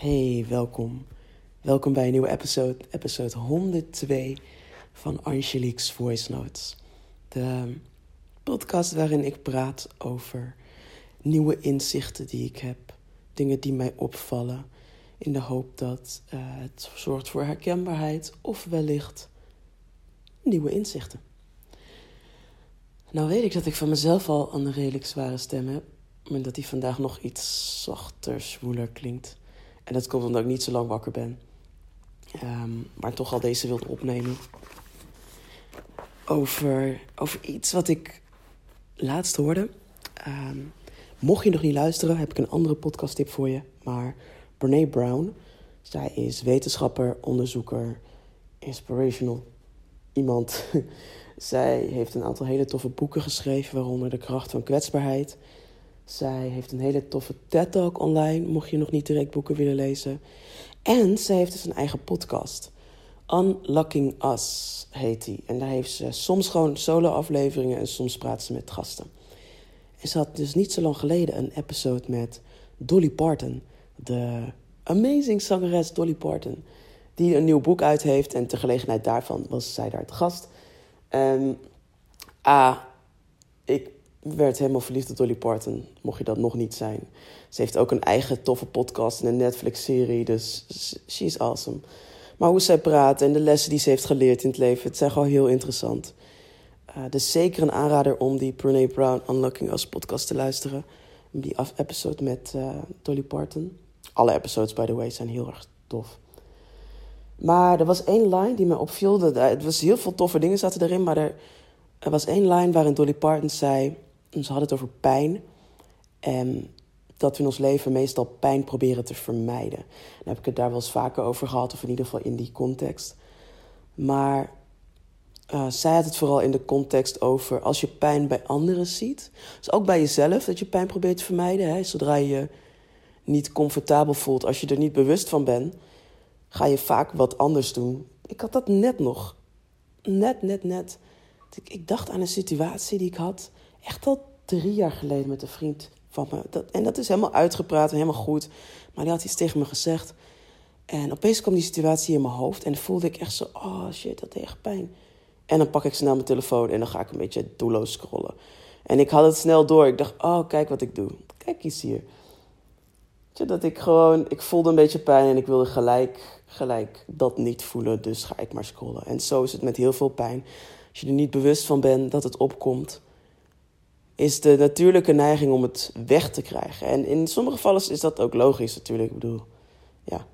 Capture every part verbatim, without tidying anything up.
Hey, welkom. Welkom bij een nieuwe episode, episode honderdtwee van Angelique's Voice Notes. De podcast waarin ik praat over nieuwe inzichten die ik heb, dingen die mij opvallen, in de hoop dat uh, het zorgt voor herkenbaarheid of wellicht nieuwe inzichten. Nou weet ik dat ik van mezelf al een redelijk zware stem heb, maar dat die vandaag nog iets zachter, zwoeler klinkt. En dat komt omdat ik niet zo lang wakker ben. Um, maar toch al deze wilde opnemen. Over, over iets wat ik laatst hoorde. Um, mocht je nog niet luisteren, heb ik een andere podcasttip voor je. Maar Brené Brown, zij is wetenschapper, onderzoeker, inspirational iemand. Zij heeft een aantal hele toffe boeken geschreven, waaronder De Kracht van Kwetsbaarheid. Zij heeft een hele toffe TED-talk online, mocht je nog niet direct boeken willen lezen. En zij heeft dus een eigen podcast. Unlocking Us heet die. En daar heeft ze soms gewoon solo-afleveringen en soms praat ze met gasten. En ze had dus niet zo lang geleden een episode met Dolly Parton. De amazing zangeres Dolly Parton. Die een nieuw boek uit heeft en ter gelegenheid daarvan was zij daar te gast. En ah, ik werd helemaal verliefd op Dolly Parton, mocht je dat nog niet zijn. Ze heeft ook een eigen toffe podcast en een Netflix-serie, dus she's awesome. Maar hoe zij praat en de lessen die ze heeft geleerd in het leven, het zijn gewoon heel interessant. Uh, dus zeker een aanrader om die Brené Brown Unlocking Us podcast te luisteren. Die episode met uh, Dolly Parton. Alle episodes, by the way, zijn heel erg tof. Maar er was één line die me opviel. Dat, uh, het was heel veel toffe dingen zaten erin, maar er, er was één line waarin Dolly Parton zei, ze hadden het over pijn en dat we in ons leven meestal pijn proberen te vermijden. Dan heb ik het daar wel eens vaker over gehad, of in ieder geval in die context. Maar uh, zij had het vooral in de context over als je pijn bij anderen ziet. Dus ook bij jezelf, dat je pijn probeert te vermijden. Hè? Zodra je je niet comfortabel voelt, als je er niet bewust van bent, ga je vaak wat anders doen. Ik had dat net nog. Net, net, net. Ik, ik dacht aan een situatie die ik had, echt al drie jaar geleden met een vriend van me. Dat, en dat is helemaal uitgepraat en helemaal goed. Maar die had iets tegen me gezegd. En opeens kwam die situatie in mijn hoofd. En dan voelde ik echt zo, oh shit, dat deed echt pijn. En dan pak ik snel mijn telefoon en dan ga ik een beetje doelloos scrollen. En ik had het snel door. Ik dacht, oh, kijk wat ik doe. Kijk eens hier. Dat ik gewoon, ik voelde een beetje pijn en ik wilde gelijk, gelijk dat niet voelen. Dus ga ik maar scrollen. En zo is het met heel veel pijn. Als je er niet bewust van bent dat het opkomt, is de natuurlijke neiging om het weg te krijgen. En in sommige gevallen is dat ook logisch natuurlijk. Ik bedoel, ja.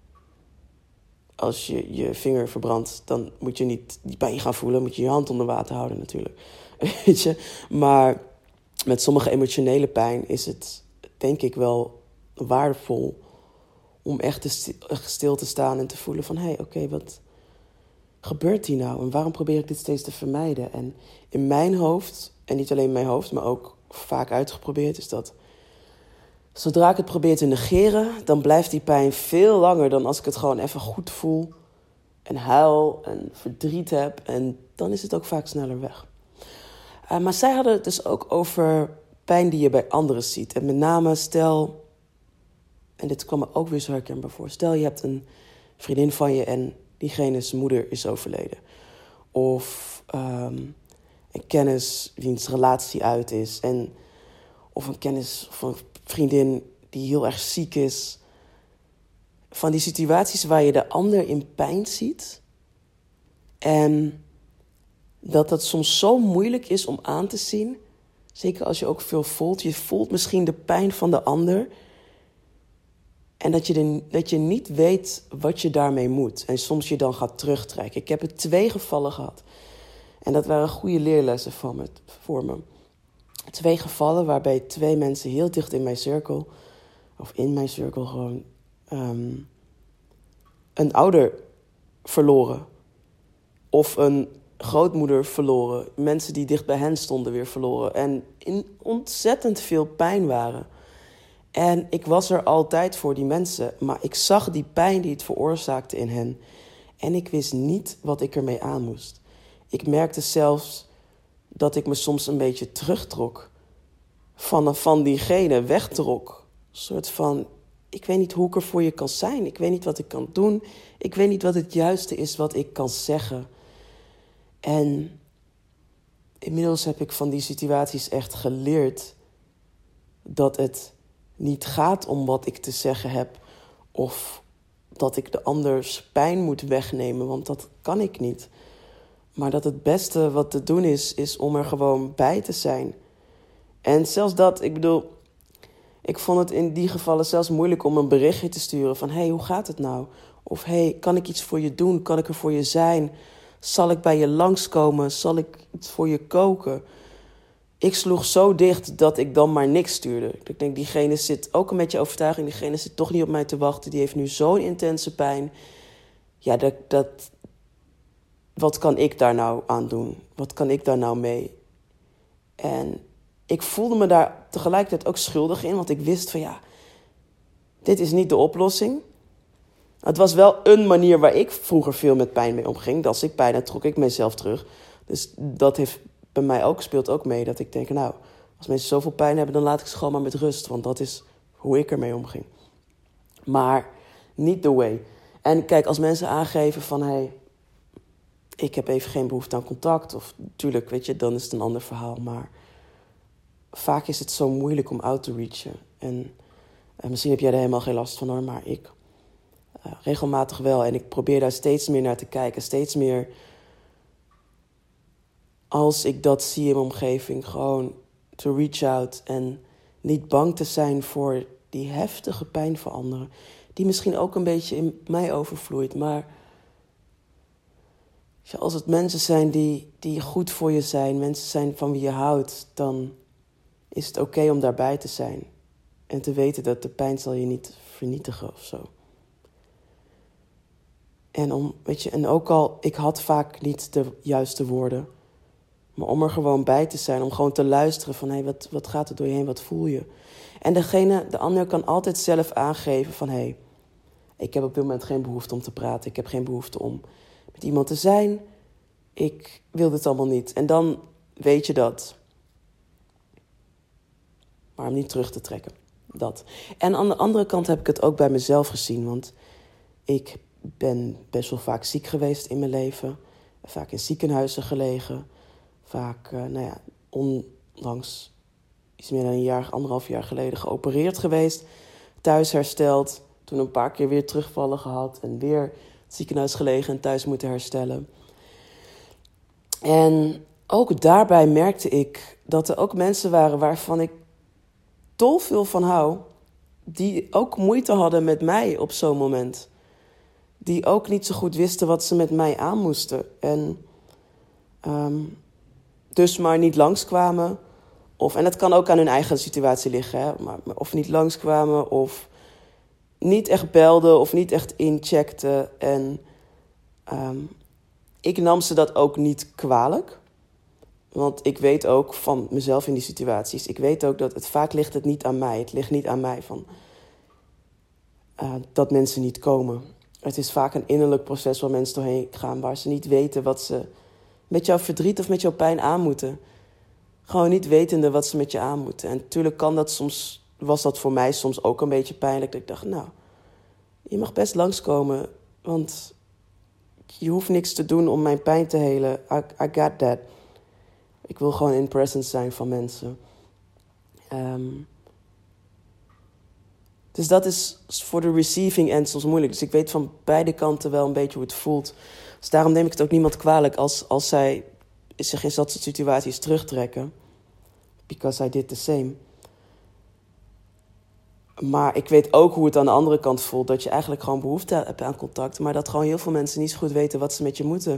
Als je je vinger verbrandt, dan moet je niet die pijn gaan voelen. Moet je je hand onder water houden natuurlijk. Weet je? Maar met sommige emotionele pijn is het, denk ik, wel waardevol om echt stil te staan en te voelen van, hé, hey, oké, okay, wat gebeurt hier nou? En waarom probeer ik dit steeds te vermijden? En in mijn hoofd, en niet alleen in mijn hoofd, maar ook vaak uitgeprobeerd, is dat zodra ik het probeer te negeren, dan blijft die pijn veel langer dan als ik het gewoon even goed voel en huil en verdriet heb. En dan is het ook vaak sneller weg. Uh, maar zij hadden het dus ook over pijn die je bij anderen ziet. En met name stel, en dit kwam me ook weer zo herkenbaar voor, stel je hebt een vriendin van je en diegene's moeder is overleden. Of um, een kennis wiens relatie uit is. En, of een kennis of een vriendin die heel erg ziek is. Van die situaties waar je de ander in pijn ziet. En dat dat soms zo moeilijk is om aan te zien. Zeker als je ook veel voelt. Je voelt misschien de pijn van de ander. En dat je, de, dat je niet weet wat je daarmee moet. En soms je dan gaat terugtrekken. Ik heb er twee gevallen gehad. En dat waren goede leerlessen voor me. Voor me. Twee gevallen waarbij twee mensen heel dicht in mijn cirkel, of in mijn cirkel gewoon, um, een ouder verloren. Of een grootmoeder verloren. Mensen die dicht bij hen stonden weer verloren. En in ontzettend veel pijn waren. En ik was er altijd voor die mensen. Maar ik zag die pijn die het veroorzaakte in hen. En ik wist niet wat ik ermee aan moest. Ik merkte zelfs dat ik me soms een beetje terugtrok. Van, van diegene wegtrok. Een soort van, ik weet niet hoe ik er voor je kan zijn. Ik weet niet wat ik kan doen. Ik weet niet wat het juiste is wat ik kan zeggen. En inmiddels heb ik van die situaties echt geleerd dat het niet gaat om wat ik te zeggen heb of dat ik de anders pijn moet wegnemen, want dat kan ik niet. Maar dat het beste wat te doen is, is om er gewoon bij te zijn. En zelfs dat, ik bedoel, ik vond het in die gevallen zelfs moeilijk om een berichtje te sturen van, hé, hey, hoe gaat het nou? Of, hé, hey, kan ik iets voor je doen? Kan ik er voor je zijn? Zal ik bij je langskomen? Zal ik iets voor je koken? Ik sloeg zo dicht dat ik dan maar niks stuurde. Ik denk, diegene zit ook een beetje overtuiging. Diegene zit toch niet op mij te wachten. Die heeft nu zo'n intense pijn. Ja, dat, dat, wat kan ik daar nou aan doen? Wat kan ik daar nou mee? En ik voelde me daar tegelijkertijd ook schuldig in. Want ik wist van ja, dit is niet de oplossing. Het was wel een manier waar ik vroeger veel met pijn mee omging. Als ik pijn had, trok ik mezelf terug. Dus dat heeft bij mij ook, speelt ook mee. Dat ik denk, nou, als mensen zoveel pijn hebben, dan laat ik ze gewoon maar met rust. Want dat is hoe ik ermee omging. Maar niet the way. En kijk, als mensen aangeven van, hé, hey, ik heb even geen behoefte aan contact. Of natuurlijk, weet je, dan is het een ander verhaal. Maar vaak is het zo moeilijk om out te reachen. En, en misschien heb jij er helemaal geen last van hoor, maar ik uh, regelmatig wel. En ik probeer daar steeds meer naar te kijken. Steeds meer, als ik dat zie in mijn omgeving, gewoon to reach out. En niet bang te zijn voor die heftige pijn van anderen. Die misschien ook een beetje in mij overvloeit. Maar als het mensen zijn die, die goed voor je zijn, mensen zijn van wie je houdt, dan is het oké om daarbij te zijn. En te weten dat de pijn zal je niet vernietigen of zo. En, om, weet je, en ook al, ik had vaak niet de juiste woorden, maar om er gewoon bij te zijn, om gewoon te luisteren van, hé, hey, wat, wat gaat er door je heen, wat voel je? En degene, de ander kan altijd zelf aangeven van, hé, hey, ik heb op dit moment geen behoefte om te praten, ik heb geen behoefte om met iemand te zijn, ik wil dit allemaal niet. En dan weet je dat. Maar om niet terug te trekken, dat. En aan de andere kant heb ik het ook bij mezelf gezien, want ik ben best wel vaak ziek geweest in mijn leven, vaak in ziekenhuizen gelegen, vaak, uh, nou ja, onlangs iets meer dan een jaar, anderhalf jaar geleden geopereerd geweest, thuis hersteld, toen een paar keer weer terugvallen gehad en weer het ziekenhuis gelegen en thuis moeten herstellen. En ook daarbij merkte ik dat er ook mensen waren waarvan ik dol veel van hou, die ook moeite hadden met mij op zo'n moment. Die ook niet zo goed wisten wat ze met mij aan moesten. En um, dus maar niet langskwamen. Of, en dat kan ook aan hun eigen situatie liggen. Hè? Maar, of niet langskwamen of niet echt belden of niet echt incheckten. En um, ik nam ze dat ook niet kwalijk. Want ik weet ook van mezelf in die situaties, ik weet ook dat het vaak ligt het niet aan mij. Het ligt niet aan mij van uh, dat mensen niet komen. Het is vaak een innerlijk proces waar mensen doorheen gaan, waar ze niet weten wat ze met jouw verdriet of met jouw pijn aan moeten. Gewoon niet wetende wat ze met je aan moeten. En natuurlijk kan dat soms, was dat voor mij soms ook een beetje pijnlijk. Dat ik dacht, nou, je mag best langskomen, want je hoeft niks te doen om mijn pijn te helen. I, I got that. Ik wil gewoon in presence zijn van mensen. Um, dus dat is voor de receiving end soms moeilijk. Dus ik weet van beide kanten wel een beetje hoe het voelt. Dus daarom neem ik het ook niemand kwalijk als, als zij zich in dat soort situaties terugtrekken. Because I did the same. Maar ik weet ook hoe het aan de andere kant voelt. Dat je eigenlijk gewoon behoefte hebt aan contact. Maar dat gewoon heel veel mensen niet zo goed weten wat ze met je moeten.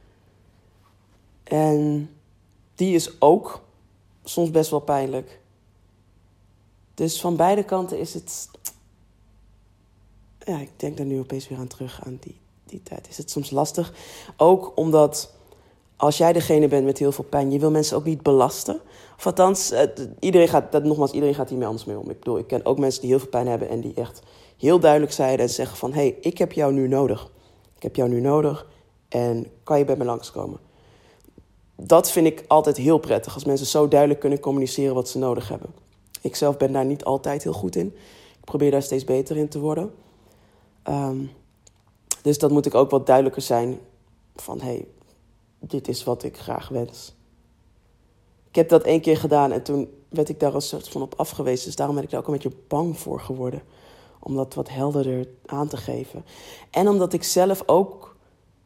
En die is ook soms best wel pijnlijk. Dus van beide kanten is het... Ja, ik denk daar nu opeens weer aan terug, aan die, die tijd. Is het soms lastig. Ook omdat als jij degene bent met heel veel pijn, je wil mensen ook niet belasten. Of althans, het, iedereen gaat, dat, nogmaals, iedereen gaat hiermee anders mee om. Ik bedoel, ik ken ook mensen die heel veel pijn hebben en die echt heel duidelijk zeiden en zeggen van, hé, hey, ik heb jou nu nodig. Ik heb jou nu nodig en kan je bij me langskomen? Dat vind ik altijd heel prettig, als mensen zo duidelijk kunnen communiceren wat ze nodig hebben. Ik zelf ben daar niet altijd heel goed in. probeer daar steeds beter in te worden. Um, dus dat moet ik ook wat duidelijker zijn. Van, hé, hey, dit is wat ik graag wens. Ik heb dat één keer gedaan en toen werd ik daar een soort van op afgewezen. Dus daarom ben ik daar ook een beetje bang voor geworden. Om dat wat helderder aan te geven. En omdat ik zelf ook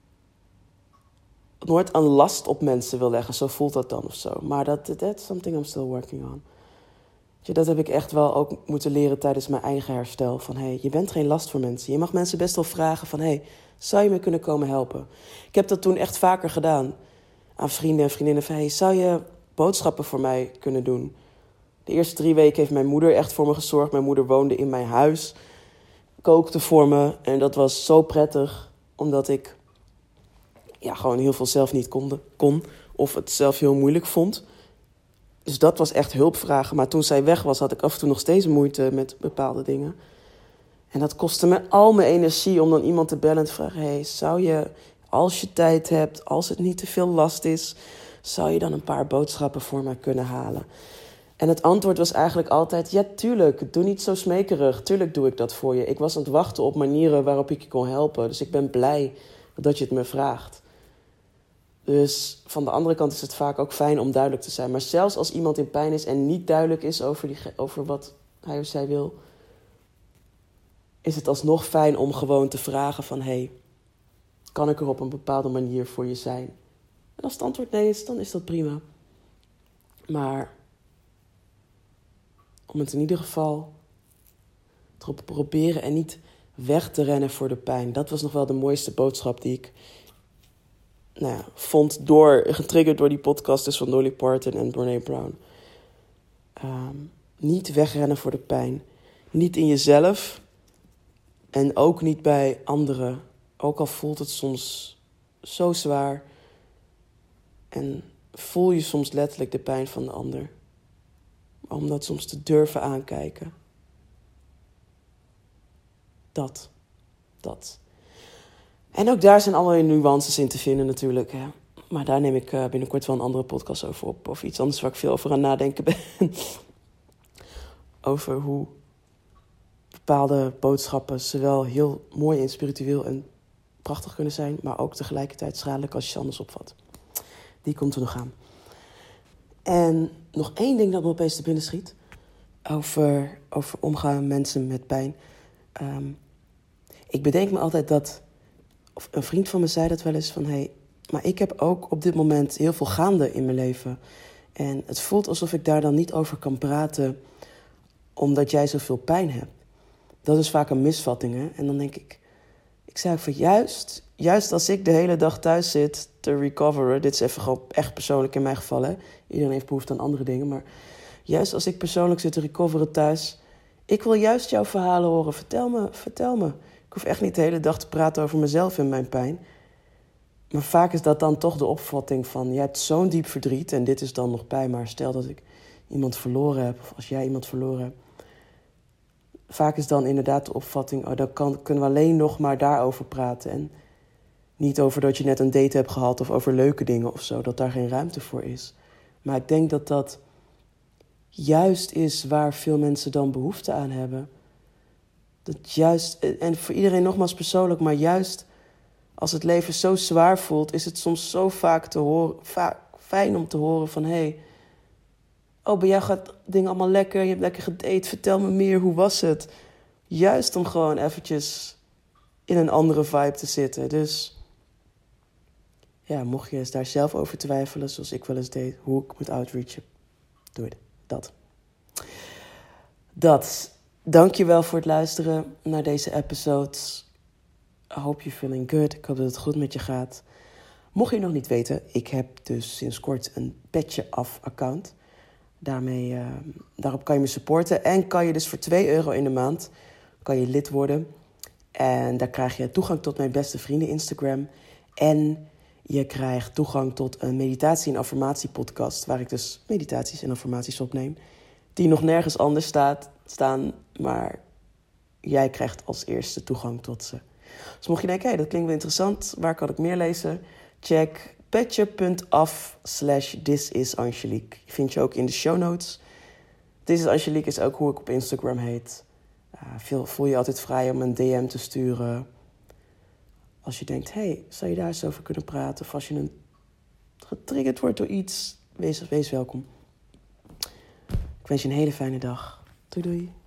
nooit een last op mensen wil leggen. Zo voelt dat dan of zo. Maar dat that's something I'm still working on. Ja, dat heb ik echt wel ook moeten leren tijdens mijn eigen herstel. Van, hey, je bent geen last voor mensen. Je mag mensen best wel vragen van, hey, zou je me kunnen komen helpen? Ik heb dat toen echt vaker gedaan. Aan vrienden en vriendinnen van, hey, zou je boodschappen voor mij kunnen doen? De eerste drie weken heeft mijn moeder echt voor me gezorgd. Mijn moeder woonde in mijn huis. Kookte voor me. En dat was zo prettig. Omdat ik ja, gewoon heel veel zelf niet kon, kon. Of het zelf heel moeilijk vond. Dus dat was echt hulpvragen. Maar toen zij weg was, had ik af en toe nog steeds moeite met bepaalde dingen. En dat kostte me al mijn energie om dan iemand te bellen en te vragen, hey, zou je, als je tijd hebt, als het niet te veel last is, zou je dan een paar boodschappen voor mij kunnen halen? En het antwoord was eigenlijk altijd, ja, tuurlijk, doe niet zo smekerig. Tuurlijk doe ik dat voor je. Ik was aan het wachten op manieren waarop ik je kon helpen. Dus ik ben blij dat je het me vraagt. Dus van de andere kant is het vaak ook fijn om duidelijk te zijn. Maar zelfs als iemand in pijn is en niet duidelijk is over, die, over wat hij of zij wil, is het alsnog fijn om gewoon te vragen van, hey, kan ik er op een bepaalde manier voor je zijn? En als het antwoord nee is, dan is dat prima. Maar om het in ieder geval te proberen en niet weg te rennen voor de pijn. Dat was nog wel de mooiste boodschap die ik nou ja, vond, door, getriggerd door die podcast dus van Dolly Parton en Brené Brown. Um, niet wegrennen voor de pijn. Niet in jezelf en ook niet bij anderen. Ook al voelt het soms zo zwaar en voel je soms letterlijk de pijn van de ander. Om dat soms te durven aankijken. Dat. Dat. En ook daar zijn allerlei nuances in te vinden natuurlijk. Hè. Maar daar neem ik uh, binnenkort wel een andere podcast over op. Of iets anders waar ik veel over aan nadenken ben. Over hoe bepaalde boodschappen zowel heel mooi en spiritueel en prachtig kunnen zijn, maar ook tegelijkertijd schadelijk als je ze anders opvat. Die komt er nog aan. En nog één ding dat me opeens te binnen schiet. Over, over omgaan met mensen met pijn. Um, ik bedenk me altijd dat, of een vriend van me zei dat wel eens, van hey, maar ik heb ook op dit moment heel veel gaande in mijn leven. En het voelt alsof ik daar dan niet over kan praten, omdat jij zoveel pijn hebt. Dat is vaak een misvatting, hè. En dan denk ik, ik zei van juist, juist als ik de hele dag thuis zit te recoveren, dit is even gewoon echt persoonlijk in mijn geval, hè. Iedereen heeft behoefte aan andere dingen, maar juist als ik persoonlijk zit te recoveren thuis, ik wil juist jouw verhalen horen. Vertel me, vertel me. Ik hoef echt niet de hele dag te praten over mezelf en mijn pijn. Maar vaak is dat dan toch de opvatting van, je hebt zo'n diep verdriet en dit is dan nog pijn, maar stel dat ik iemand verloren heb, of als jij iemand verloren hebt. Vaak is dan inderdaad de opvatting, oh, dan kan, kunnen we alleen nog maar daarover praten. En niet over dat je net een date hebt gehad of over leuke dingen of zo, dat daar geen ruimte voor is. Maar ik denk dat dat juist is waar veel mensen dan behoefte aan hebben. Dat juist, en voor iedereen nogmaals persoonlijk, maar juist als het leven zo zwaar voelt, is het soms zo vaak, te horen, vaak fijn om te horen van, hé, hey, oh, bij jou gaat dingen allemaal lekker, je hebt lekker gedate, vertel me meer, hoe was het? Juist om gewoon eventjes in een andere vibe te zitten. Dus ja, mocht je eens daar zelf over twijfelen, zoals ik wel eens deed, hoe ik moet outreachen, doe dat. Dat. Dankjewel voor het luisteren naar deze episode. I hope you're feeling good. Ik hoop dat het goed met je gaat. Mocht je nog niet weten, ik heb dus sinds kort een Petje Af account. Daarmee, uh, daarop kan je me supporten. En kan je dus voor twee euro in de maand kan je lid worden. En daar krijg je toegang tot mijn beste vrienden Instagram. En je krijgt toegang tot een meditatie- en affirmatie-podcast, waar ik dus meditaties en affirmaties opneem, die nog nergens anders staat, staan, maar jij krijgt als eerste toegang tot ze. Dus mocht je denken, hey, dat klinkt wel interessant, waar kan ik meer lezen? Check petje.af slash this is Angelique. Je vindt je ook in de show notes. This is Angelique is ook hoe ik op Instagram heet. Uh, veel, voel je altijd vrij om een D M te sturen. Als je denkt, hé, hey, zou je daar eens over kunnen praten? Of als je een, getriggerd wordt door iets, wees, wees welkom. Ik wens je een hele fijne dag. Doei doei.